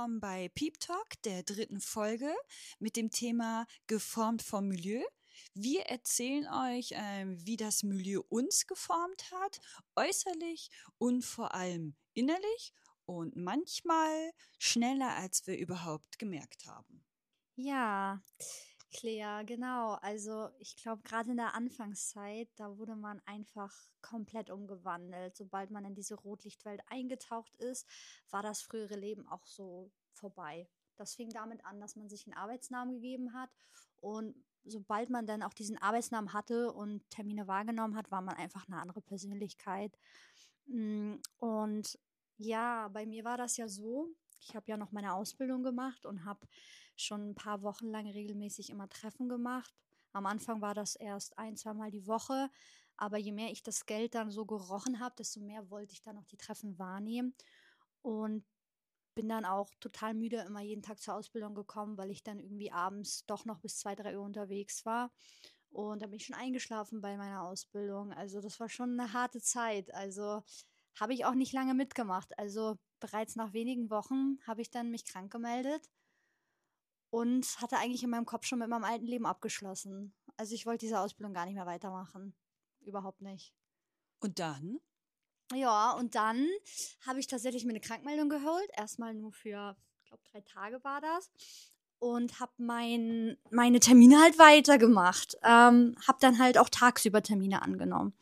willkommen bei Peep Talk, der 3. Folge mit dem Thema Geformt vom Milieu. Wir erzählen euch, wie das Milieu uns geformt hat, äußerlich und vor allem innerlich und manchmal schneller, als wir überhaupt gemerkt haben. Ja, Clea, genau. Also ich glaube, gerade in der Anfangszeit, da wurde man einfach komplett umgewandelt. Sobald man in diese Rotlichtwelt eingetaucht ist, war das frühere Leben auch so vorbei. Das fing damit an, dass man sich einen Arbeitsnamen gegeben hat und sobald man dann auch diesen Arbeitsnamen hatte und Termine wahrgenommen hat, war man einfach eine andere Persönlichkeit. Und ja, bei mir war das ja so, ich habe ja noch meine Ausbildung gemacht und habe schon ein paar Wochen lang regelmäßig immer Treffen gemacht. Am Anfang war das erst 1-2 Mal die Woche, aber je mehr ich das Geld dann so gerochen habe, desto mehr wollte ich dann auch die Treffen wahrnehmen und bin dann auch total müde immer jeden Tag zur Ausbildung gekommen, weil ich dann irgendwie abends doch noch bis 2-3 Uhr unterwegs war. Und da bin ich schon eingeschlafen bei meiner Ausbildung. Also das war schon eine harte Zeit. Also habe ich auch nicht lange mitgemacht. Also bereits nach wenigen Wochen habe ich dann mich krank gemeldet und hatte eigentlich in meinem Kopf schon mit meinem alten Leben abgeschlossen. Also ich wollte diese Ausbildung gar nicht mehr weitermachen. Überhaupt nicht. Und dann? Ja, und dann habe ich tatsächlich mir eine Krankmeldung geholt. Erstmal nur für, ich glaube, 3 Tage war das. Und habe meine Termine halt weitergemacht. Habe dann halt auch tagsüber Termine angenommen.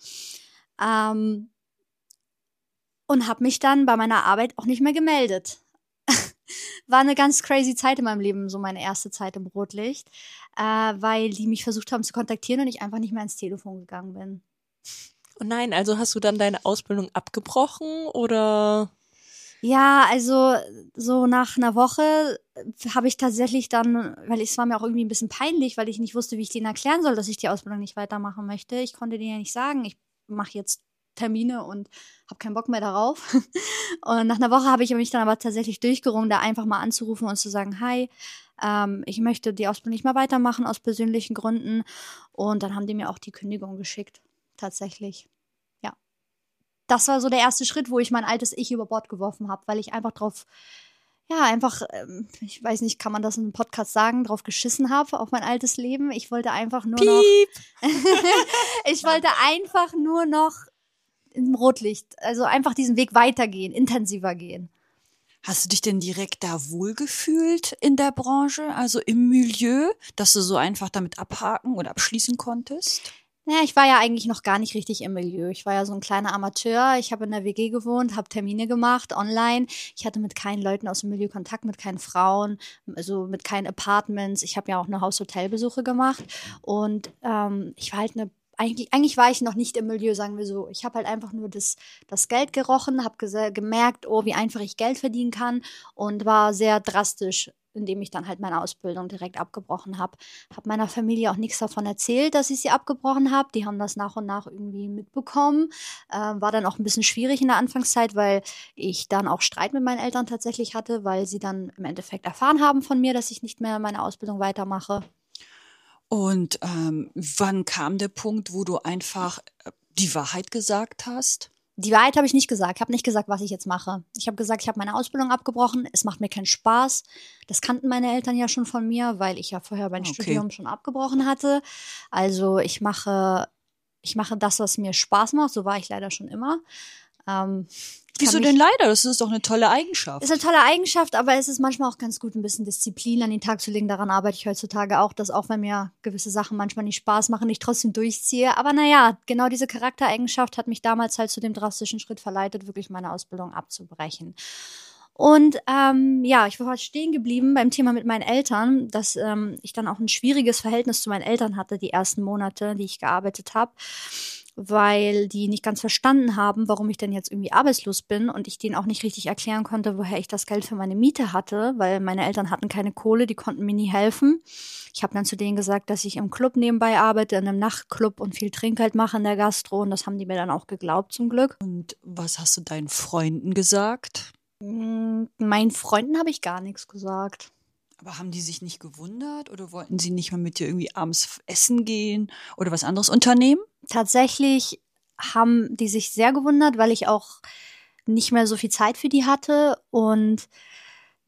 Und habe mich dann bei meiner Arbeit auch nicht mehr gemeldet. War eine ganz crazy Zeit in meinem Leben, so meine erste Zeit im Rotlicht, weil die mich versucht haben zu kontaktieren und ich einfach nicht mehr ins Telefon gegangen bin. Oh nein, also hast du dann deine Ausbildung abgebrochen oder? Ja, also so nach einer Woche habe ich tatsächlich dann, weil es war mir auch irgendwie ein bisschen peinlich, weil ich nicht wusste, wie ich denen erklären soll, dass ich die Ausbildung nicht weitermachen möchte. Ich konnte denen ja nicht sagen, ich mache jetzt Termine und habe keinen Bock mehr darauf. Und nach einer Woche habe ich mich dann aber tatsächlich durchgerungen, da einfach mal anzurufen und zu sagen, hi, ich möchte die Ausbildung nicht mehr weitermachen aus persönlichen Gründen. Und dann haben die mir auch die Kündigung geschickt, tatsächlich. Ja. Das war so der erste Schritt, wo ich mein altes Ich über Bord geworfen habe, weil ich einfach drauf, ja, einfach, ich weiß nicht, kann man das in einem Podcast sagen, drauf geschissen habe auf mein altes Leben. Ich wollte einfach nur noch, ich wollte einfach nur noch im Rotlicht, also einfach diesen Weg weitergehen, intensiver gehen. Hast du dich denn direkt da wohlgefühlt in der Branche, also im Milieu, dass du so einfach damit abhaken oder abschließen konntest? Naja, ich war ja eigentlich noch gar nicht richtig im Milieu. Ich war ja so ein kleiner Amateur. Ich habe in der WG gewohnt, habe Termine gemacht, online. Ich hatte mit keinen Leuten aus dem Milieu Kontakt, mit keinen Frauen, also mit keinen Apartments. Ich habe ja auch eine Haus-Hotel-Besuche gemacht. Und ich war halt eigentlich war ich noch nicht im Milieu, sagen wir so. Ich habe halt einfach nur das Geld gerochen, habe gemerkt, oh, wie einfach ich Geld verdienen kann und war sehr drastisch, indem ich dann halt meine Ausbildung direkt abgebrochen habe. Habe meiner Familie auch nichts davon erzählt, dass ich sie abgebrochen habe. Die haben das nach und nach irgendwie mitbekommen. War dann auch ein bisschen schwierig in der Anfangszeit, weil ich dann auch Streit mit meinen Eltern tatsächlich hatte, weil sie dann im Endeffekt erfahren haben von mir, dass ich nicht mehr meine Ausbildung weitermache. Und wann kam der Punkt, wo du einfach die Wahrheit gesagt hast? Die Wahrheit habe ich nicht gesagt. Ich habe nicht gesagt, was ich jetzt mache. Ich habe gesagt, ich habe meine Ausbildung abgebrochen. Es macht mir keinen Spaß. Das kannten meine Eltern ja schon von mir, weil ich ja vorher mein Studium schon abgebrochen hatte. Also ich mache das, was mir Spaß macht. So war ich leider schon immer. Wieso denn leider? Das ist doch eine tolle Eigenschaft. Ist eine tolle Eigenschaft, aber es ist manchmal auch ganz gut, ein bisschen Disziplin an den Tag zu legen. Daran arbeite ich heutzutage auch, dass auch wenn mir gewisse Sachen manchmal nicht Spaß machen, ich trotzdem durchziehe. Aber naja, genau diese Charaktereigenschaft hat mich damals halt zu dem drastischen Schritt verleitet, wirklich meine Ausbildung abzubrechen. Und ja, ich war halt stehen geblieben beim Thema mit meinen Eltern, dass ich dann auch ein schwieriges Verhältnis zu meinen Eltern hatte, die ersten Monate, die ich gearbeitet habe, weil die nicht ganz verstanden haben, warum ich denn jetzt irgendwie arbeitslos bin und ich denen auch nicht richtig erklären konnte, woher ich das Geld für meine Miete hatte, weil meine Eltern hatten keine Kohle, die konnten mir nie helfen. Ich habe dann zu denen gesagt, dass ich im Club nebenbei arbeite, in einem Nachtclub und viel Trinkgeld mache in der Gastro und das haben die mir dann auch geglaubt, zum Glück. Und was hast du deinen Freunden gesagt? Meinen Freunden habe ich gar nichts gesagt. Aber haben die sich nicht gewundert oder wollten sie nicht mal mit dir irgendwie abends essen gehen oder was anderes unternehmen? Tatsächlich haben die sich sehr gewundert, weil ich auch nicht mehr so viel Zeit für die hatte und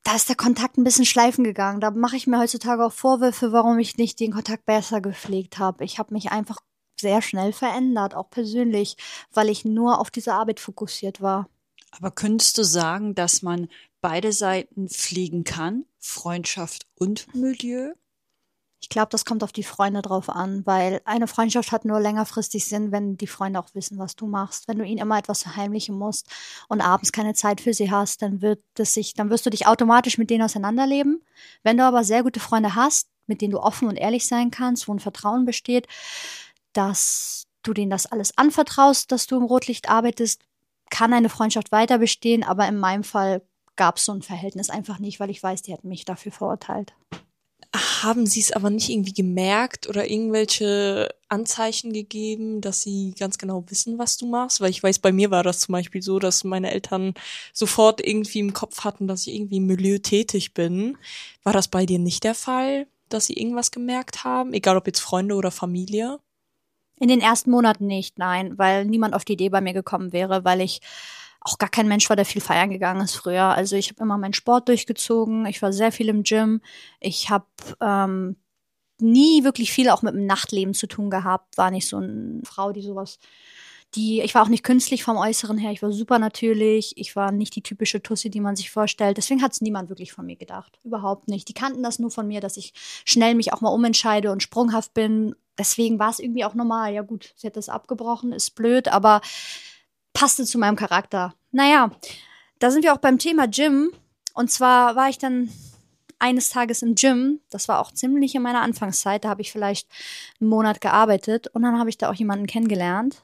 da ist der Kontakt ein bisschen schleifen gegangen. Da mache ich mir heutzutage auch Vorwürfe, warum ich nicht den Kontakt besser gepflegt habe. Ich habe mich einfach sehr schnell verändert, auch persönlich, weil ich nur auf diese Arbeit fokussiert war. Aber könntest du sagen, dass man beide Seiten pflegen kann, Freundschaft und Milieu? Ich glaube, das kommt auf die Freunde drauf an, weil eine Freundschaft hat nur längerfristig Sinn, wenn die Freunde auch wissen, was du machst. Wenn du ihnen immer etwas verheimlichen musst und abends keine Zeit für sie hast, dann wirst du dich automatisch mit denen auseinanderleben. Wenn du aber sehr gute Freunde hast, mit denen du offen und ehrlich sein kannst, wo ein Vertrauen besteht, dass du denen das alles anvertraust, dass du im Rotlicht arbeitest, kann eine Freundschaft weiter bestehen. Aber in meinem Fall gab es so ein Verhältnis einfach nicht, weil ich weiß, die hätten mich dafür verurteilt. Haben sie es aber nicht irgendwie gemerkt oder irgendwelche Anzeichen gegeben, dass sie ganz genau wissen, was du machst? Weil ich weiß, bei mir war das zum Beispiel so, dass meine Eltern sofort irgendwie im Kopf hatten, dass ich irgendwie im Milieu tätig bin. War das bei dir nicht der Fall, dass sie irgendwas gemerkt haben? Egal ob jetzt Freunde oder Familie? In den ersten Monaten nicht, nein, weil niemand auf die Idee bei mir gekommen wäre, weil ich auch gar kein Mensch war, der viel feiern gegangen ist früher. Also ich habe immer meinen Sport durchgezogen, ich war sehr viel im Gym, ich habe nie wirklich viel auch mit dem Nachtleben zu tun gehabt, war nicht so eine Frau, ich war auch nicht künstlich vom Äußeren her, ich war super natürlich, ich war nicht die typische Tussi, die man sich vorstellt. Deswegen hat es niemand wirklich von mir gedacht, überhaupt nicht. Die kannten das nur von mir, dass ich schnell mich auch mal umentscheide und sprunghaft bin. Deswegen war es irgendwie auch normal. Ja gut, sie hat das abgebrochen, ist blöd, aber passte zu meinem Charakter. Naja, da sind wir auch beim Thema Gym. Und zwar war ich dann eines Tages im Gym. Das war auch ziemlich in meiner Anfangszeit. Da habe ich vielleicht einen Monat gearbeitet. Und dann habe ich da auch jemanden kennengelernt.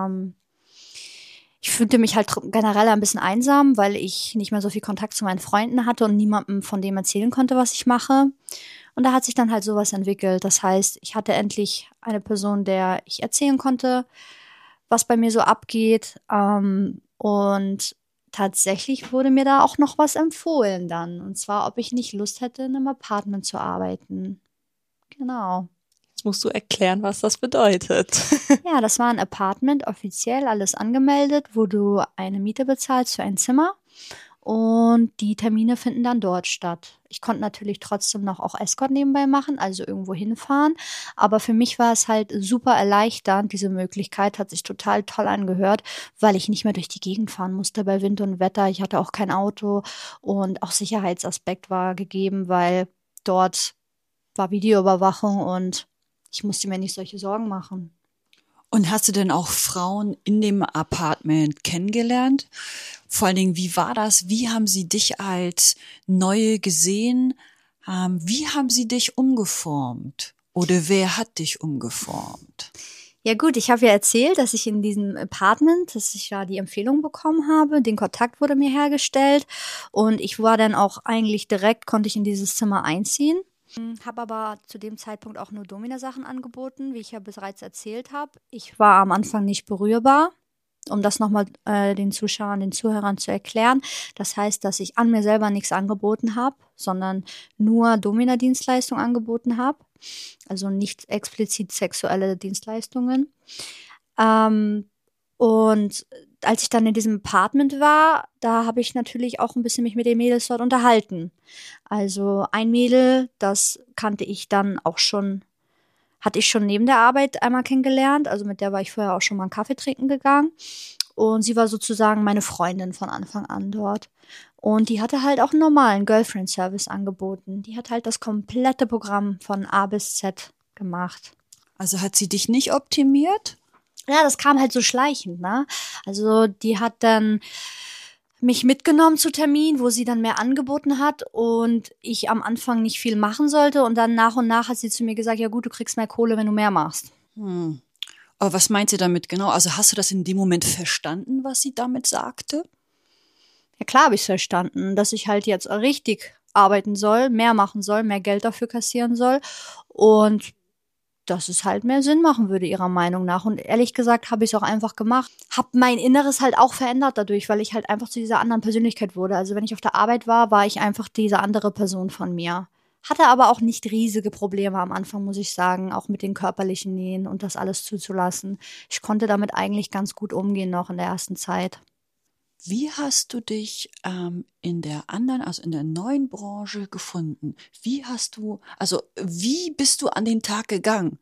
Ich fühlte mich halt generell ein bisschen einsam, weil ich nicht mehr so viel Kontakt zu meinen Freunden hatte und niemandem von dem erzählen konnte, was ich mache. Und da hat sich dann halt sowas entwickelt. Das heißt, ich hatte endlich eine Person, der ich erzählen konnte, was bei mir so abgeht. Und tatsächlich wurde mir da auch noch was empfohlen dann. Und zwar, ob ich nicht Lust hätte, in einem Apartment zu arbeiten. Genau. Jetzt musst du erklären, was das bedeutet. Ja, das war ein Apartment, offiziell alles angemeldet, wo du eine Miete bezahlst für ein Zimmer. Und die Termine finden dann dort statt. Ich konnte natürlich trotzdem noch auch Escort nebenbei machen, also irgendwo hinfahren. Aber für mich war es halt super erleichternd. Diese Möglichkeit hat sich total toll angehört, weil ich nicht mehr durch die Gegend fahren musste bei Wind und Wetter. Ich hatte auch kein Auto und auch Sicherheitsaspekt war gegeben, weil dort war Videoüberwachung und ich musste mir nicht solche Sorgen machen. Und hast du denn auch Frauen in dem Apartment kennengelernt? Vor allen Dingen, wie war das? Wie haben sie dich als Neue gesehen? Wie haben sie dich umgeformt? Oder wer hat dich umgeformt? Ja gut, ich habe ja erzählt, dass ich in diesem Apartment, dass ich ja die Empfehlung bekommen habe, den Kontakt wurde mir hergestellt und ich war dann auch eigentlich direkt, konnte ich in dieses Zimmer einziehen. Habe aber zu dem Zeitpunkt auch nur Domina-Sachen angeboten, wie ich ja bereits erzählt habe. Ich war am Anfang nicht berührbar, um das nochmal den Zuschauern, den Zuhörern zu erklären. Das heißt, dass ich an mir selber nichts angeboten habe, sondern nur Domina-Dienstleistungen angeboten habe. Also nicht explizit sexuelle Dienstleistungen. Und als ich dann in diesem Apartment war, da habe ich natürlich auch ein bisschen mich mit den Mädels dort unterhalten. Also ein Mädel, das kannte ich dann auch schon, hatte ich schon neben der Arbeit einmal kennengelernt. Also mit der war ich vorher auch schon mal einen Kaffee trinken gegangen. Und sie war sozusagen meine Freundin von Anfang an dort. Und die hatte halt auch einen normalen Girlfriend-Service angeboten. Die hat halt das komplette Programm von A bis Z gemacht. Also hat sie dich nicht optimiert? Ja, das kam halt so schleichend, ne? Also die hat dann mich mitgenommen zu Termin, wo sie dann mehr angeboten hat und ich am Anfang nicht viel machen sollte. Und dann nach und nach hat sie zu mir gesagt, ja gut, du kriegst mehr Kohle, wenn du mehr machst. Aber was meint sie damit genau? Also hast du das in dem Moment verstanden, was sie damit sagte? Ja klar habe ich es verstanden, dass ich halt jetzt richtig arbeiten soll, mehr machen soll, mehr Geld dafür kassieren soll und dass es halt mehr Sinn machen würde, ihrer Meinung nach. Und ehrlich gesagt habe ich es auch einfach gemacht. Habe mein Inneres halt auch verändert dadurch, weil ich halt einfach zu dieser anderen Persönlichkeit wurde. Also wenn ich auf der Arbeit war, war ich einfach diese andere Person von mir. Hatte aber auch nicht riesige Probleme am Anfang, muss ich sagen, auch mit den körperlichen Nähen und das alles zuzulassen. Ich konnte damit eigentlich ganz gut umgehen noch in der ersten Zeit. Wie hast du dich in der anderen, also in der neuen Branche gefunden? Wie bist du an den Tag gegangen?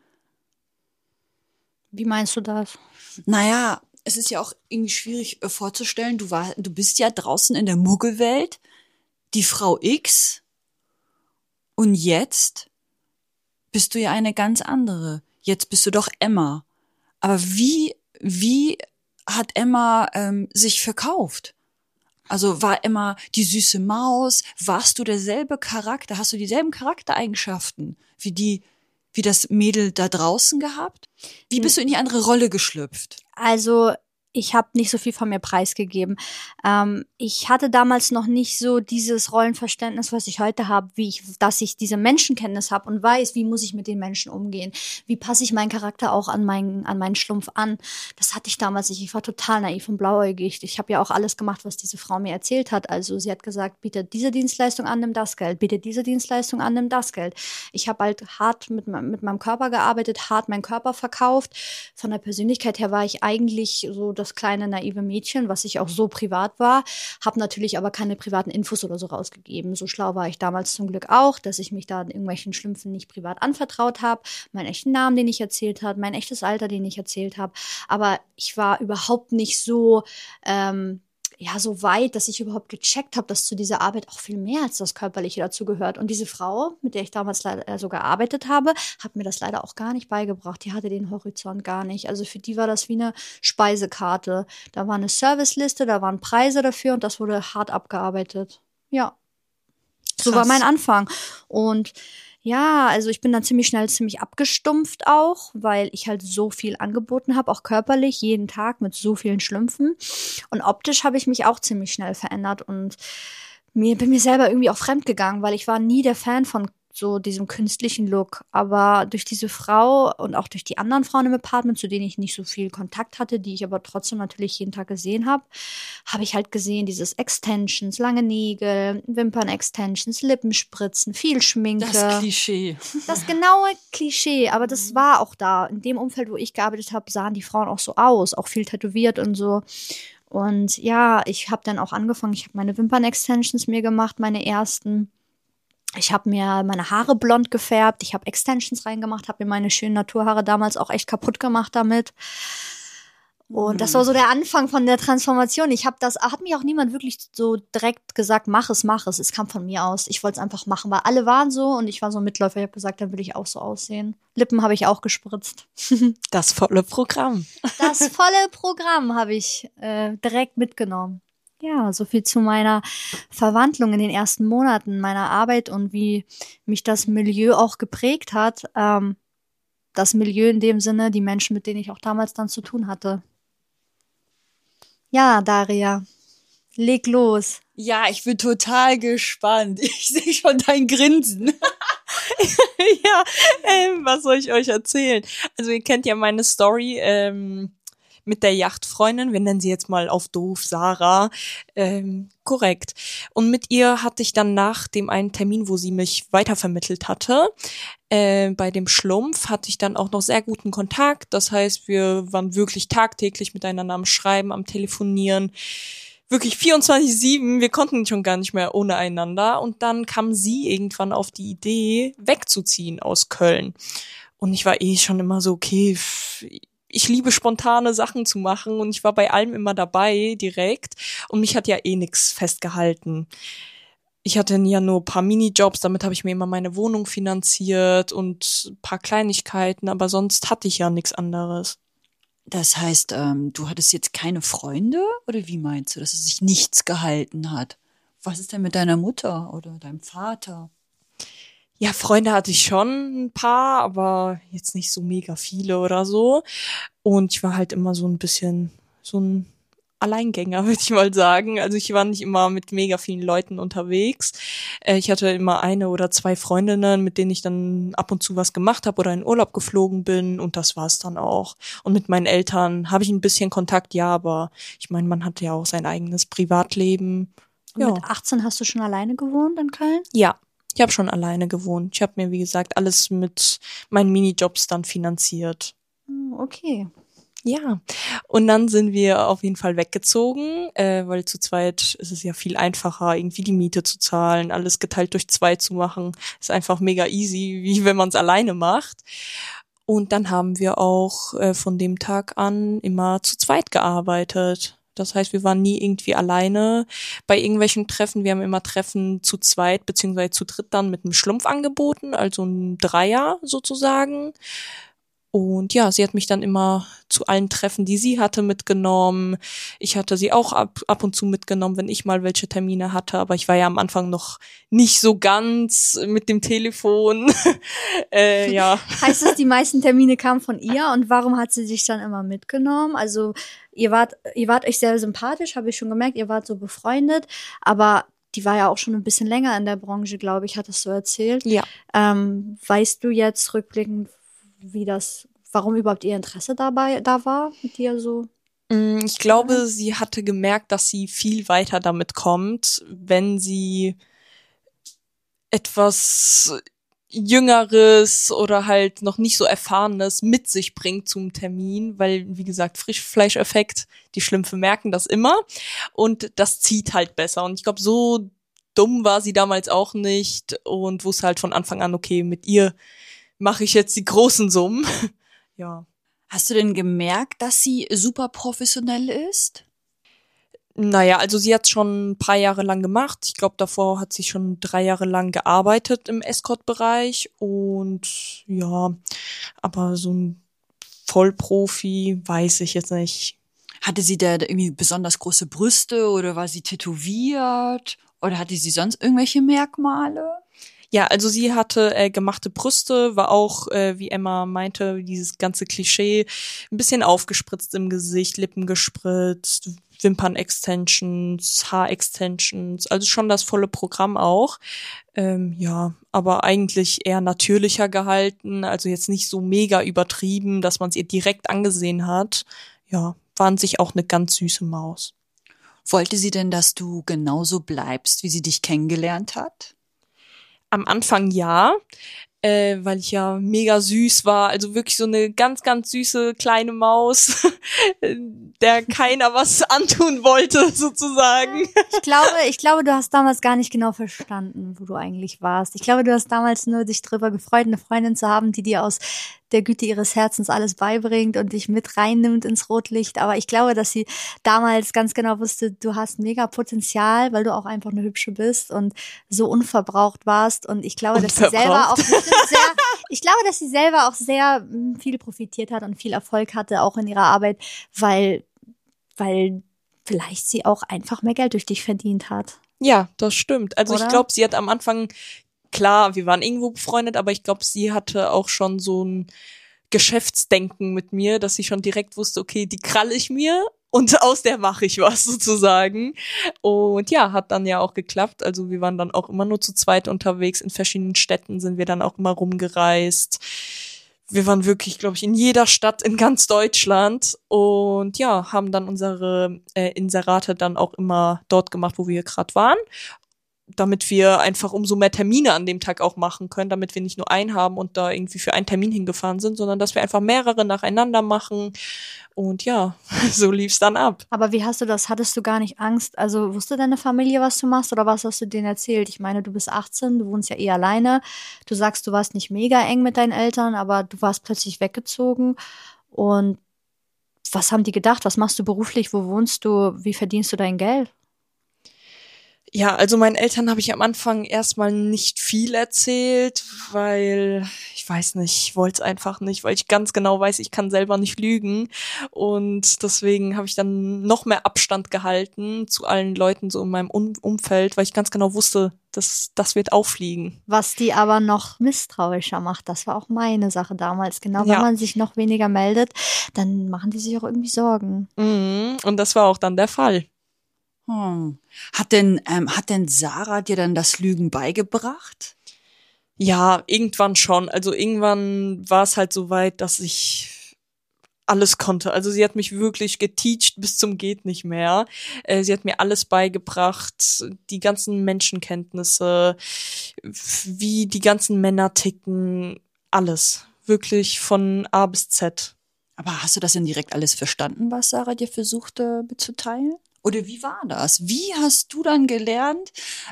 Wie meinst du das? Naja, es ist ja auch irgendwie schwierig vorzustellen. Du bist ja draußen in der Muggelwelt, die Frau X, und jetzt bist du ja eine ganz andere. Jetzt bist du doch Emma. Aber wie hat Emma sich verkauft? Also war Emma die süße Maus? Warst du derselbe Charakter? Hast du dieselben Charaktereigenschaften wie das Mädel da draußen gehabt? Wie bist du in die andere Rolle geschlüpft? Also, ich habe nicht so viel von mir preisgegeben. Ich hatte damals noch nicht so dieses Rollenverständnis, was ich heute habe, dass ich diese Menschenkenntnis habe und weiß, wie muss ich mit den Menschen umgehen. Wie passe ich meinen Charakter auch an meinen Schlumpf an. Das hatte ich damals nicht. Ich war total naiv und blauäugig. Ich habe ja auch alles gemacht, was diese Frau mir erzählt hat. Also sie hat gesagt, biete diese Dienstleistung an, nimm das Geld. Biete diese Dienstleistung an, nimm das Geld. Ich habe halt hart mit meinem Körper gearbeitet, hart meinen Körper verkauft. Von der Persönlichkeit her war ich eigentlich so das kleine naive Mädchen, was ich auch so privat war, habe natürlich aber keine privaten Infos oder so rausgegeben. So schlau war ich damals zum Glück auch, dass ich mich da in irgendwelchen Schlümpfen nicht privat anvertraut habe, meinen echten Namen, den ich erzählt habe, mein echtes Alter, den ich erzählt habe. Aber ich war überhaupt nicht so so weit, dass ich überhaupt gecheckt habe, dass zu dieser Arbeit auch viel mehr als das Körperliche dazu gehört. Und diese Frau, mit der ich damals leider so gearbeitet habe, hat mir das leider auch gar nicht beigebracht. Die hatte den Horizont gar nicht. Also für die war das wie eine Speisekarte. Da war eine Serviceliste, da waren Preise dafür und das wurde hart abgearbeitet. Ja, so war mein Anfang. Und ja, also ich bin dann ziemlich schnell ziemlich abgestumpft auch, weil ich halt so viel angeboten habe, auch körperlich, jeden Tag mit so vielen Schlümpfen. Und optisch habe ich mich auch ziemlich schnell verändert und bin mir selber irgendwie auch fremd gegangen, weil ich war nie der Fan von so diesem künstlichen Look. Aber durch diese Frau und auch durch die anderen Frauen im Apartment, zu denen ich nicht so viel Kontakt hatte, die ich aber trotzdem natürlich jeden Tag gesehen habe, habe ich halt gesehen, dieses Extensions, lange Nägel, Wimpern-Extensions, Lippenspritzen, viel Schminke. Das Klischee. Das genaue Klischee, aber das war auch da. In dem Umfeld, wo ich gearbeitet habe, sahen die Frauen auch so aus, auch viel tätowiert und so. Und ja, ich habe dann auch angefangen, ich habe meine Wimpern-Extensions mir gemacht, meine ersten. Ich habe mir meine Haare blond gefärbt, ich habe Extensions reingemacht, habe mir meine schönen Naturhaare damals auch echt kaputt gemacht damit. Und das war so der Anfang von der Transformation. Hat mir auch niemand wirklich so direkt gesagt, mach es. Es kam von mir aus. Ich wollte es einfach machen, weil alle waren so und ich war so ein Mitläufer. Ich habe gesagt, dann will ich auch so aussehen. Lippen habe ich auch gespritzt. Das volle Programm. Das volle Programm habe ich direkt mitgenommen. Ja, so viel zu meiner Verwandlung in den ersten Monaten meiner Arbeit und wie mich das Milieu auch geprägt hat. Das Milieu in dem Sinne, die Menschen, mit denen ich auch damals dann zu tun hatte. Ja, Daria, leg los. Ja, ich bin total gespannt. Ich sehe schon dein Grinsen. Ja, was soll ich euch erzählen? Also ihr kennt ja meine Story mit der Yachtfreundin, wir nennen sie jetzt mal auf doof Sarah, korrekt. Und mit ihr hatte ich dann nach dem einen Termin, wo sie mich weitervermittelt hatte, bei dem Schlumpf hatte ich dann auch noch sehr guten Kontakt. Das heißt, wir waren wirklich tagtäglich miteinander am Schreiben, am Telefonieren. Wirklich 24/7, wir konnten schon gar nicht mehr ohne einander. Und dann kam sie irgendwann auf die Idee, wegzuziehen aus Köln. Und ich war schon immer so, okay, ich liebe spontane Sachen zu machen und ich war bei allem immer dabei, direkt. Und mich hat ja nichts festgehalten. Ich hatte ja nur ein paar Minijobs, damit habe ich mir immer meine Wohnung finanziert und ein paar Kleinigkeiten, aber sonst hatte ich ja nichts anderes. Das heißt, du hattest jetzt keine Freunde? Oder wie meinst du, dass es sich nichts gehalten hat? Was ist denn mit deiner Mutter oder deinem Vater? Ja, Freunde hatte ich schon ein paar, aber jetzt nicht so mega viele oder so. Und ich war halt immer so ein bisschen so ein Alleingänger, würde ich mal sagen. Also ich war nicht immer mit mega vielen Leuten unterwegs. Ich hatte immer eine oder zwei Freundinnen, mit denen ich dann ab und zu was gemacht habe oder in Urlaub geflogen bin und das war's dann auch. Und mit meinen Eltern habe ich ein bisschen Kontakt, ja, aber ich meine, man hat ja auch sein eigenes Privatleben. Und mit 18 hast du schon alleine gewohnt in Köln? Ja, ich habe schon alleine gewohnt. Ich habe mir, wie gesagt, alles mit meinen Minijobs dann finanziert. Okay. Ja, und dann sind wir auf jeden Fall weggezogen, weil zu zweit ist es ja viel einfacher, irgendwie die Miete zu zahlen, alles geteilt durch 2 zu machen. Ist einfach mega easy, wie wenn man es alleine macht. Und dann haben wir auch von dem Tag an immer zu zweit gearbeitet. Das heißt, wir waren nie irgendwie alleine bei irgendwelchen Treffen. Wir haben immer Treffen zu zweit beziehungsweise zu dritt dann mit einem Schlumpf angeboten, also ein Dreier sozusagen. Und ja, sie hat mich dann immer zu allen Treffen, die sie hatte, mitgenommen. Ich hatte sie auch ab und zu mitgenommen, wenn ich mal welche Termine hatte. Aber ich war ja am Anfang noch nicht so ganz mit dem Telefon. Ja. Heißt es, die meisten Termine kamen von ihr und warum hat sie dich dann immer mitgenommen? Also ihr wart euch sehr sympathisch, habe ich schon gemerkt, ihr wart so befreundet, aber die war ja auch schon ein bisschen länger in der Branche, glaube ich, hattest du erzählt. Ja. Weißt du jetzt rückblickend, warum überhaupt ihr Interesse da war, mit dir so? Ich glaube, sie hatte gemerkt, dass sie viel weiter damit kommt, wenn sie etwas Jüngeres oder halt noch nicht so Erfahrenes mit sich bringt zum Termin, weil, wie gesagt, Frischfleischeffekt, die Schlümpfe merken das immer und das zieht halt besser. Und ich glaube, so dumm war sie damals auch nicht und wusste halt von Anfang an, okay, mit ihr mache ich jetzt die großen Summen. Ja. Hast du denn gemerkt, dass sie super professionell ist? Naja, also sie hat schon ein paar Jahre lang gemacht. Ich glaube, davor hat sie schon 3 Jahre lang gearbeitet im Escort-Bereich. Und ja, aber so ein Vollprofi weiß ich jetzt nicht. Hatte sie da irgendwie besonders große Brüste oder war sie tätowiert? Oder hatte sie sonst irgendwelche Merkmale? Ja, also sie hatte gemachte Brüste, war auch, wie Emma meinte, dieses ganze Klischee, ein bisschen aufgespritzt im Gesicht, Lippen gespritzt, Wimpern-Extensions, Haar-Extensions, also schon das volle Programm auch. Ja, aber eigentlich eher natürlicher gehalten, also jetzt nicht so mega übertrieben, dass man es ihr direkt angesehen hat. Ja, war an sich auch eine ganz süße Maus. Wollte sie denn, dass du genauso bleibst, wie sie dich kennengelernt hat? Am Anfang ja, weil ich ja mega süß war, also wirklich so eine ganz, ganz süße kleine Maus, der keiner was antun wollte, sozusagen. Ich glaube, du hast damals gar nicht genau verstanden, wo du eigentlich warst. Ich glaube, du hast damals nur dich drüber gefreut, eine Freundin zu haben, die dir aus der Güte ihres Herzens alles beibringt und dich mit reinnimmt ins Rotlicht. Aber ich glaube, dass sie damals ganz genau wusste, du hast mega Potenzial, weil du auch einfach eine Hübsche bist und so unverbraucht warst. Und ich glaube, dass sie selber auch sehr viel profitiert hat und viel Erfolg hatte, auch in ihrer Arbeit, weil vielleicht sie auch einfach mehr Geld durch dich verdient hat. Ja, das stimmt. Also Oder? ich glaube, sie hat am Anfang, klar, wir waren irgendwo befreundet, aber ich glaube, sie hatte auch schon so ein Geschäftsdenken mit mir, dass sie schon direkt wusste, okay, die kralle ich mir und aus der mache ich was sozusagen. Und ja, hat dann ja auch geklappt. Also wir waren dann auch immer nur zu zweit unterwegs. In verschiedenen Städten sind wir dann auch immer rumgereist. Wir waren wirklich, glaube ich, in jeder Stadt in ganz Deutschland und ja, haben dann unsere Inserate dann auch immer dort gemacht, wo wir gerade waren, damit wir einfach umso mehr Termine an dem Tag auch machen können, damit wir nicht nur einen haben und da irgendwie für einen Termin hingefahren sind, sondern dass wir einfach mehrere nacheinander machen. Und ja, so lief's dann ab. Aber wie hast du das? Hattest du gar nicht Angst? Also wusste deine Familie, was du machst oder was hast du denen erzählt? Ich meine, du bist 18, du wohnst ja eh alleine. Du sagst, du warst nicht mega eng mit deinen Eltern, aber du warst plötzlich weggezogen. Und was haben die gedacht? Was machst du beruflich? Wo wohnst du? Wie verdienst du dein Geld? Ja, also meinen Eltern habe ich am Anfang erstmal nicht viel erzählt, weil ich weiß nicht, ich wollte es einfach nicht, weil ich ganz genau weiß, ich kann selber nicht lügen und deswegen habe ich dann noch mehr Abstand gehalten zu allen Leuten so in meinem Umfeld, weil ich ganz genau wusste, das wird auffliegen. Was die aber noch misstrauischer macht, das war auch meine Sache damals. Genau, wenn Ja. man sich noch weniger meldet, dann machen die sich auch irgendwie Sorgen. Und das war auch dann der Fall. Hat denn Sarah dir dann das Lügen beigebracht? Ja, irgendwann schon. Also irgendwann war es halt so weit, dass ich alles konnte. Also sie hat mich wirklich geteacht bis zum geht nicht mehr. Sie hat mir alles beigebracht, die ganzen Menschenkenntnisse, wie die ganzen Männer ticken, alles. Wirklich von A bis Z. Aber hast du das denn direkt alles verstanden, was Sarah dir versuchte mitzuteilen? Oder wie war das? Wie hast du dann gelernt,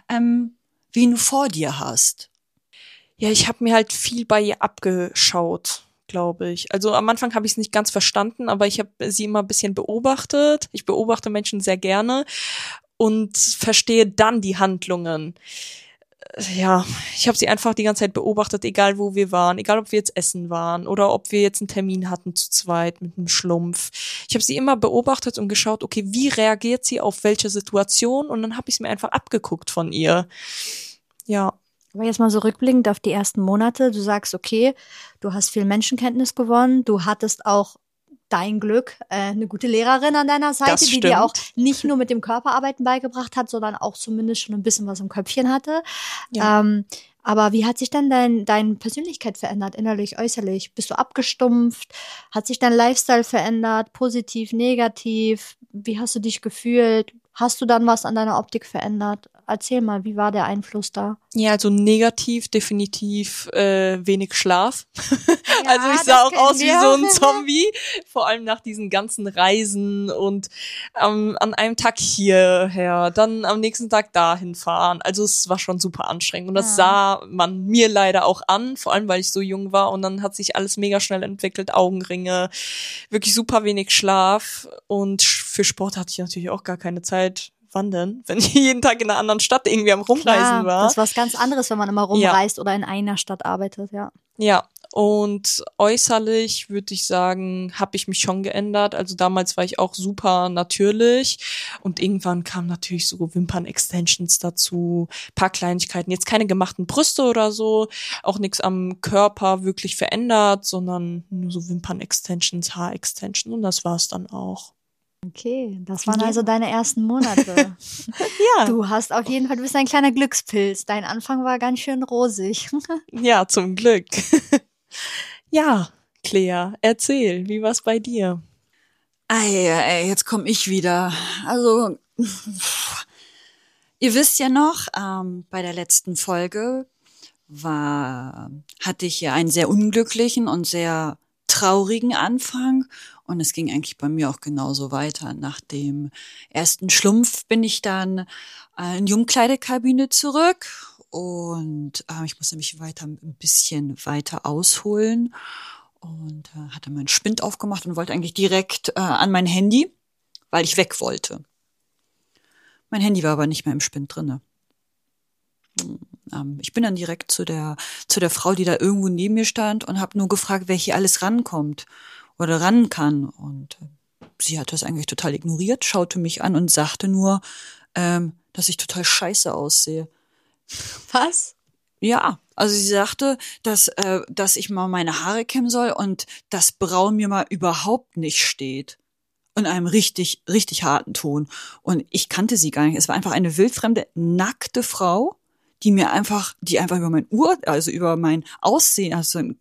wen du vor dir hast? Ja, ich habe mir halt viel bei ihr abgeschaut, glaube ich. Also am Anfang habe ich es nicht ganz verstanden, aber ich habe sie immer ein bisschen beobachtet. Ich beobachte Menschen sehr gerne und verstehe dann die Handlungen. Ja, ich habe sie einfach die ganze Zeit beobachtet, egal wo wir waren, egal ob wir jetzt essen waren oder ob wir jetzt einen Termin hatten zu zweit mit einem Schlumpf. Ich habe sie immer beobachtet und geschaut, okay, wie reagiert sie auf welche Situation, und dann habe ich es mir einfach abgeguckt von ihr. Ja. Aber jetzt mal so rückblickend auf die ersten Monate, du sagst, okay, du hast viel Menschenkenntnis gewonnen, du hattest auch dein Glück, eine gute Lehrerin an deiner Seite, Das die dir auch stimmt. nicht nur mit dem Körperarbeiten beigebracht hat, sondern auch zumindest schon ein bisschen was im Köpfchen hatte. Ja. Aber wie hat sich dann deine Persönlichkeit verändert, innerlich, äußerlich? Bist du abgestumpft? Hat sich dein Lifestyle verändert, positiv, negativ? Wie hast du dich gefühlt? Hast du dann was an deiner Optik verändert? Erzähl mal, wie war der Einfluss da? Ja, also negativ, definitiv wenig Schlaf. Ja, Also ich das sah auch kennen aus wie wir. so ein Zombie, vor allem nach diesen ganzen Reisen und an einem Tag hierher, dann am nächsten Tag dahin fahren. Also es war schon super anstrengend und das sah man mir leider auch an, vor allem weil ich so jung war, und dann hat sich alles mega schnell entwickelt, Augenringe, wirklich super wenig Schlaf, und für Sport hatte ich natürlich auch gar keine Zeit. Wann denn? Wenn ich jeden Tag in einer anderen Stadt irgendwie am Rumreisen Klar, war. das ist was ganz anderes, wenn man immer rumreist oder in einer Stadt arbeitet, ja. Ja, und äußerlich würde ich sagen, habe ich mich schon geändert. Also damals war ich auch super natürlich und irgendwann kamen natürlich so Wimpern-Extensions dazu, paar Kleinigkeiten. Jetzt keine gemachten Brüste oder so, auch nichts am Körper wirklich verändert, sondern nur so Wimpern-Extensions, Haar-Extensions, und das war's dann auch. Okay, das waren Ja. also deine ersten Monate. Ja, Du hast auf jeden Fall, du bist ein kleiner Glückspilz. Dein Anfang war ganz schön rosig. ja, zum Glück. Ja, Clea, erzähl, wie war's bei dir? Ey, jetzt komme ich wieder. Also, ihr wisst ja noch, bei der letzten Folge hatte ich ja einen sehr unglücklichen und sehr traurigen Anfang. Und es ging eigentlich bei mir auch genauso weiter. Nach dem ersten Schlumpf bin ich dann in die Umkleidekabine zurück. Und ich musste mich ein bisschen weiter ausholen. Und hatte meinen Spind aufgemacht und wollte eigentlich direkt an mein Handy, weil ich weg wollte. Mein Handy war aber nicht mehr im Spind drinne. Ich bin dann direkt zu der Frau, die da irgendwo neben mir stand, und habe nur gefragt, wer hier alles rankommt oder ran kann. Und sie hat das eigentlich total ignoriert, schaute mich an und sagte nur, dass ich total scheiße aussehe. Was? Ja, also sie sagte, dass ich mal meine Haare kämmen soll und das Braun mir mal überhaupt nicht steht. In einem richtig, richtig harten Ton. Und ich kannte sie gar nicht. Es war einfach eine wildfremde, nackte Frau, die einfach über mein Aussehen,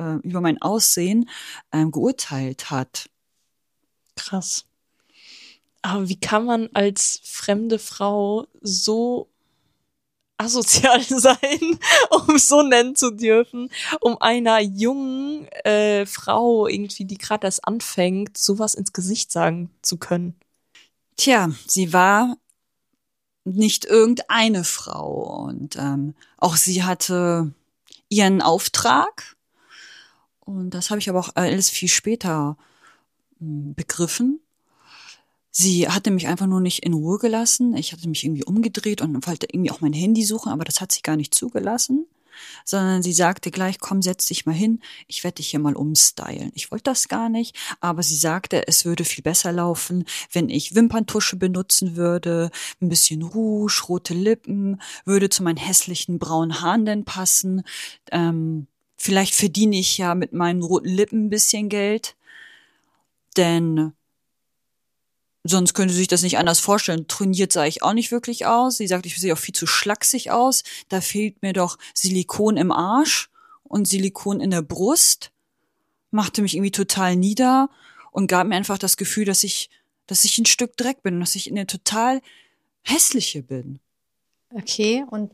geurteilt hat. Krass. Aber wie kann man als fremde Frau so asozial sein, um es so nennen zu dürfen, um einer jungen Frau irgendwie, die gerade erst anfängt, sowas ins Gesicht sagen zu können? Tja, sie war nicht irgendeine Frau. Und auch sie hatte ihren Auftrag. Und das habe ich aber auch alles viel später begriffen. Sie hatte mich einfach nur nicht in Ruhe gelassen. Ich hatte mich irgendwie umgedreht und wollte irgendwie auch mein Handy suchen, aber das hat sie gar nicht zugelassen. Sondern sie sagte gleich, komm, setz dich mal hin, ich werde dich hier mal umstylen. Ich wollte das gar nicht, aber sie sagte, es würde viel besser laufen, wenn ich Wimperntusche benutzen würde, ein bisschen Rouge, rote Lippen, würde zu meinen hässlichen braunen Haaren denn passen. Vielleicht verdiene ich ja mit meinen roten Lippen ein bisschen Geld, denn sonst könnte sie sich das nicht anders vorstellen. Trainiert sah ich auch nicht wirklich aus. Sie sagt, ich sehe auch viel zu schlaksig aus. Da fehlt mir doch Silikon im Arsch und Silikon in der Brust. Machte mich irgendwie total nieder und gab mir einfach das Gefühl, dass ich ein Stück Dreck bin und dass ich eine total hässliche bin. Okay, und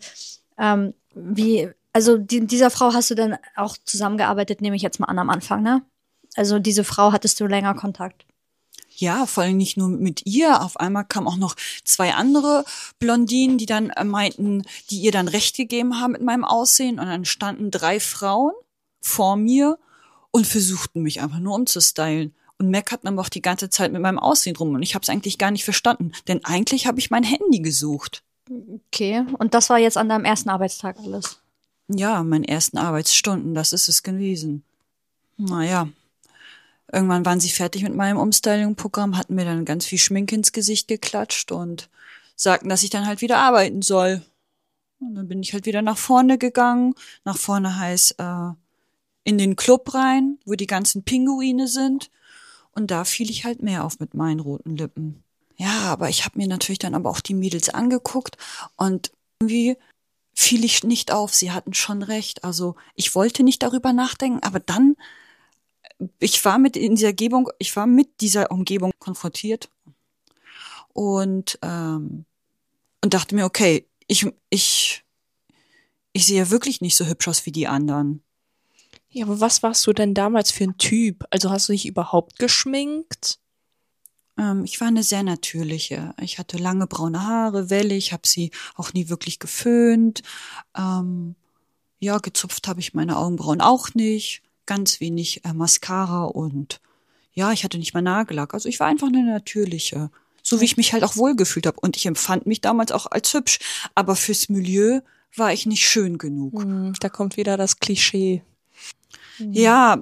dieser Frau hast du dann auch zusammengearbeitet, nehme ich jetzt mal an am Anfang, ne? Also diese Frau hattest du länger Kontakt. Ja, vor allem nicht nur mit ihr. Auf einmal kamen auch noch 2 andere Blondinen, die dann meinten, die ihr dann Recht gegeben haben mit meinem Aussehen. Und dann standen 3 Frauen vor mir und versuchten mich einfach nur umzustylen. Und meckerten aber auch die ganze Zeit mit meinem Aussehen rum. Und ich habe es eigentlich gar nicht verstanden. Denn eigentlich habe ich mein Handy gesucht. Okay, und das war jetzt an deinem ersten Arbeitstag alles? Ja, meine ersten Arbeitsstunden, das ist es gewesen. Naja. Irgendwann waren sie fertig mit meinem Umstyling-Programm, hatten mir dann ganz viel Schminke ins Gesicht geklatscht und sagten, dass ich dann halt wieder arbeiten soll. Und dann bin ich halt wieder nach vorne gegangen. Nach vorne heißt in den Club rein, wo die ganzen Pinguine sind. Und da fiel ich halt mehr auf mit meinen roten Lippen. Ja, aber ich habe mir natürlich dann aber auch die Mädels angeguckt und irgendwie fiel ich nicht auf. Sie hatten schon recht. Also ich wollte nicht darüber nachdenken, aber dann ich war mit dieser Umgebung konfrontiert und dachte mir, okay, ich sehe ja wirklich nicht so hübsch aus wie die anderen. Ja, aber was warst du denn damals für ein Typ? Also hast du dich überhaupt geschminkt? Ich war eine sehr natürliche. Ich hatte lange braune Haare, wellig, habe sie auch nie wirklich geföhnt. Ja, gezupft habe ich meine Augenbrauen auch nicht. Ganz wenig Mascara und ja, ich hatte nicht mal Nagellack. Also ich war einfach eine natürliche. So wie ich mich halt auch wohlgefühlt habe. Und ich empfand mich damals auch als hübsch. Aber fürs Milieu war ich nicht schön genug. Da kommt wieder das Klischee. Ja,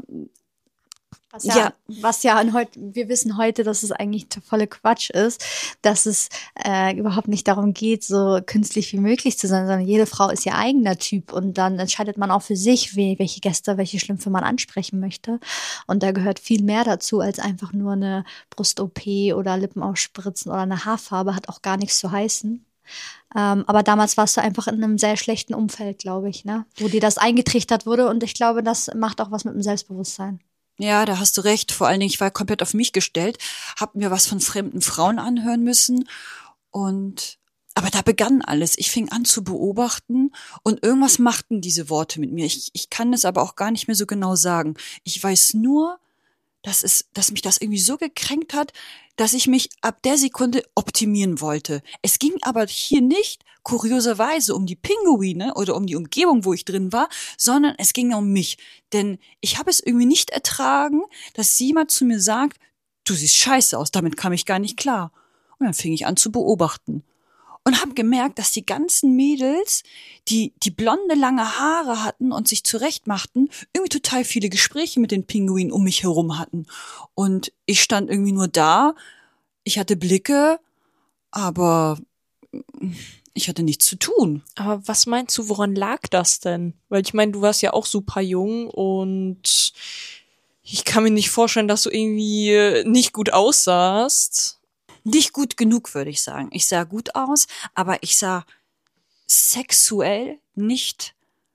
Wir wissen heute, dass es eigentlich volle Quatsch ist, dass es überhaupt nicht darum geht, so künstlich wie möglich zu sein, sondern jede Frau ist ihr eigener Typ und dann entscheidet man auch für sich, welche Gäste, welche Schlümpfe man ansprechen möchte. Und da gehört viel mehr dazu, als einfach nur eine Brust-OP oder Lippen aufspritzen oder eine Haarfarbe, hat auch gar nichts zu heißen. Aber damals warst du einfach in einem sehr schlechten Umfeld, glaube ich, ne? Wo dir das eingetrichtert wurde und ich glaube, das macht auch was mit dem Selbstbewusstsein. ja, da hast du recht. Vor allen Dingen, ich war komplett auf mich gestellt, habe mir was von fremden Frauen anhören müssen aber da begann alles. Ich fing an zu beobachten und irgendwas machten diese Worte mit mir. Ich kann es aber auch gar nicht mehr so genau sagen. Ich weiß nur, dass mich das irgendwie so gekränkt hat, dass ich mich ab der Sekunde optimieren wollte. Es ging aber hier nicht kurioserweise um die Pinguine oder um die Umgebung, wo ich drin war, sondern es ging um mich. Denn ich habe es irgendwie nicht ertragen, dass jemand zu mir sagt, du siehst scheiße aus, damit kam ich gar nicht klar. Und dann fing ich an zu beobachten. Und habe gemerkt, dass die ganzen Mädels, die blonde, lange Haare hatten und sich zurechtmachten, irgendwie total viele Gespräche mit den Pinguinen um mich herum hatten. Und ich stand irgendwie nur da, ich hatte Blicke, aber ich hatte nichts zu tun. Aber was meinst du, woran lag das denn? Weil ich meine, du warst ja auch super jung und ich kann mir nicht vorstellen, dass du irgendwie nicht gut aussahst. Nicht gut genug, würde ich sagen. Ich sah gut aus, aber ich sah sexuell nicht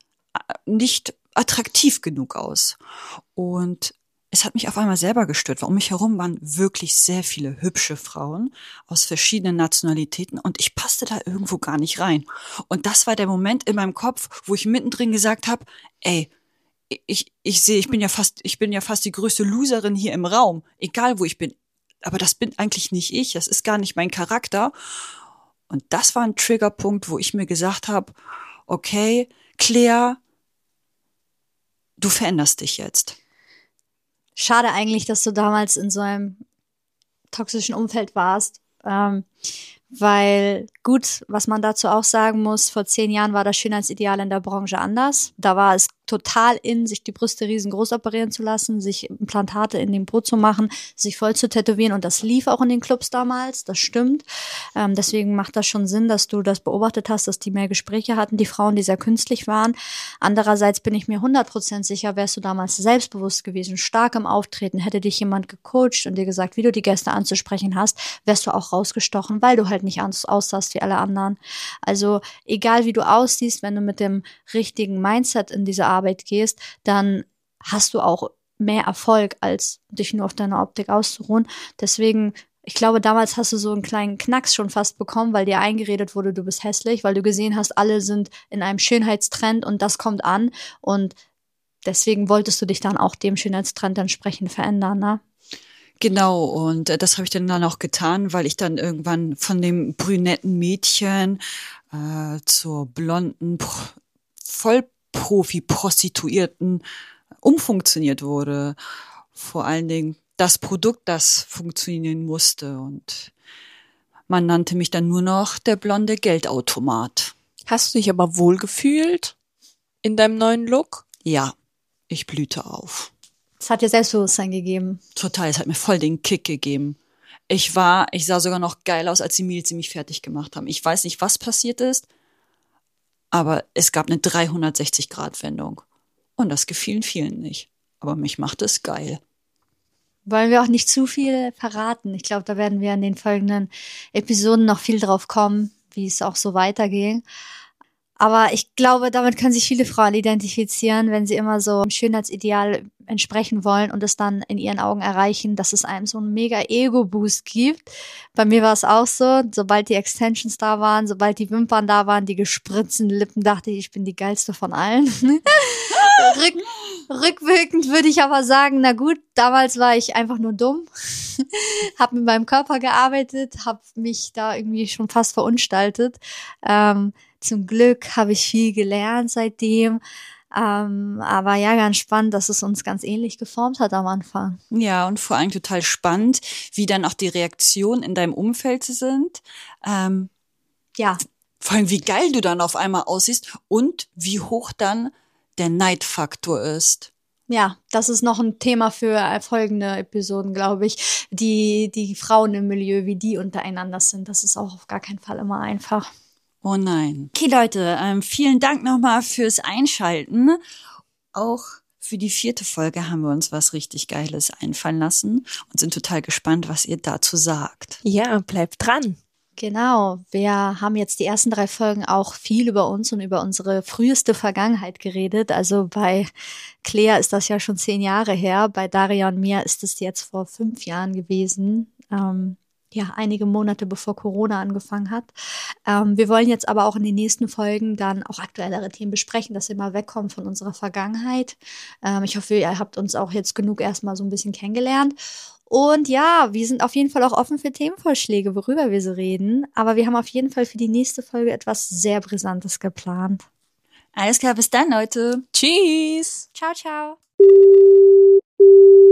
attraktiv genug aus. Und es hat mich auf einmal selber gestört, weil um mich herum waren wirklich sehr viele hübsche Frauen aus verschiedenen Nationalitäten und ich passte da irgendwo gar nicht rein. Und das war der Moment in meinem Kopf, wo ich mittendrin gesagt habe, ey, ich bin ja fast die größte Loserin hier im Raum, egal wo ich bin. Aber das bin eigentlich nicht ich, das ist gar nicht mein Charakter. Und das war ein Triggerpunkt, wo ich mir gesagt habe, okay, Claire, du veränderst dich jetzt. Schade eigentlich, dass du damals in so einem toxischen Umfeld warst. Weil, gut, was man dazu auch sagen muss, vor 10 Jahren war das Schönheitsideal in der Branche anders. Da war es total in, sich die Brüste riesengroß operieren zu lassen, sich Implantate in den Po zu machen, sich voll zu tätowieren und das lief auch in den Clubs damals, das stimmt. Deswegen macht das schon Sinn, dass du das beobachtet hast, dass die mehr Gespräche hatten, die Frauen, die sehr künstlich waren. Andererseits bin ich mir 100% sicher, wärst du damals selbstbewusst gewesen, stark im Auftreten, hätte dich jemand gecoacht und dir gesagt, wie du die Gäste anzusprechen hast, wärst du auch rausgestochen, weil du halt nicht aussahst wie alle anderen. Also egal wie du aussiehst, wenn du mit dem richtigen Mindset in diese Arbeit gehst, dann hast du auch mehr Erfolg, als dich nur auf deiner Optik auszuruhen. Deswegen, ich glaube, damals hast du so einen kleinen Knacks schon fast bekommen, weil dir eingeredet wurde, du bist hässlich, weil du gesehen hast, alle sind in einem Schönheitstrend und das kommt an und deswegen wolltest du dich dann auch dem Schönheitstrend entsprechend verändern, ne? Genau, und das habe ich dann auch getan, weil ich dann irgendwann von dem brünetten Mädchen zur blonden, Vollprofi-Prostituierten umfunktioniert wurde. Vor allen Dingen das Produkt, das funktionieren musste. Und man nannte mich dann nur noch der blonde Geldautomat. Hast du dich aber wohl gefühlt in deinem neuen Look? Ja, ich blühte auf. Es hat dir Selbstbewusstsein gegeben. Total, es hat mir voll den Kick gegeben. Ich sah sogar noch geil aus, als die Mädels mich fertig gemacht haben. Ich weiß nicht, was passiert ist, aber es gab eine 360-Grad-Wendung. Und das gefiel vielen nicht. Aber mich macht es geil. Wollen wir auch nicht zu viel verraten. Ich glaube, da werden wir in den folgenden Episoden noch viel drauf kommen, wie es auch so weiterging. Aber ich glaube, damit können sich viele Frauen identifizieren, wenn sie immer so einem Schönheitsideal entsprechen wollen und es dann in ihren Augen erreichen, dass es einem so einen mega Ego-Boost gibt. Bei mir war es auch so, sobald die Extensions da waren, sobald die Wimpern da waren, die gespritzten Lippen, dachte ich bin die geilste von allen. Rückwirkend würde ich aber sagen, na gut, damals war ich einfach nur dumm, habe mit meinem Körper gearbeitet, habe mich da irgendwie schon fast verunstaltet. Zum Glück habe ich viel gelernt seitdem. Aber ja, ganz spannend, dass es uns ganz ähnlich geformt hat am Anfang. Ja, und vor allem total spannend, wie dann auch die Reaktionen in deinem Umfeld sind. Ja. Vor allem, wie geil du dann auf einmal aussiehst und wie hoch dann der Neidfaktor ist. Ja, das ist noch ein Thema für folgende Episoden, glaube ich. Die Frauen im Milieu, wie die untereinander sind, das ist auch auf gar keinen Fall immer einfach. Oh nein. Okay, Leute, vielen Dank nochmal fürs Einschalten. Auch für die 4. Folge haben wir uns was richtig Geiles einfallen lassen und sind total gespannt, was ihr dazu sagt. Ja, bleibt dran. Genau, wir haben jetzt die ersten 3 Folgen auch viel über uns und über unsere früheste Vergangenheit geredet. Also bei Claire ist das ja schon 10 Jahre her, bei Daria und mir ist es jetzt vor 5 Jahren gewesen. Ja, einige Monate bevor Corona angefangen hat. Wir wollen jetzt aber auch in den nächsten Folgen dann auch aktuellere Themen besprechen, dass wir mal wegkommen von unserer Vergangenheit. Ich hoffe, ihr habt uns auch jetzt genug erstmal so ein bisschen kennengelernt. Und ja, wir sind auf jeden Fall auch offen für Themenvorschläge, worüber wir so reden. Aber wir haben auf jeden Fall für die nächste Folge etwas sehr Brisantes geplant. Alles klar, bis dann, Leute. Tschüss. Ciao, ciao.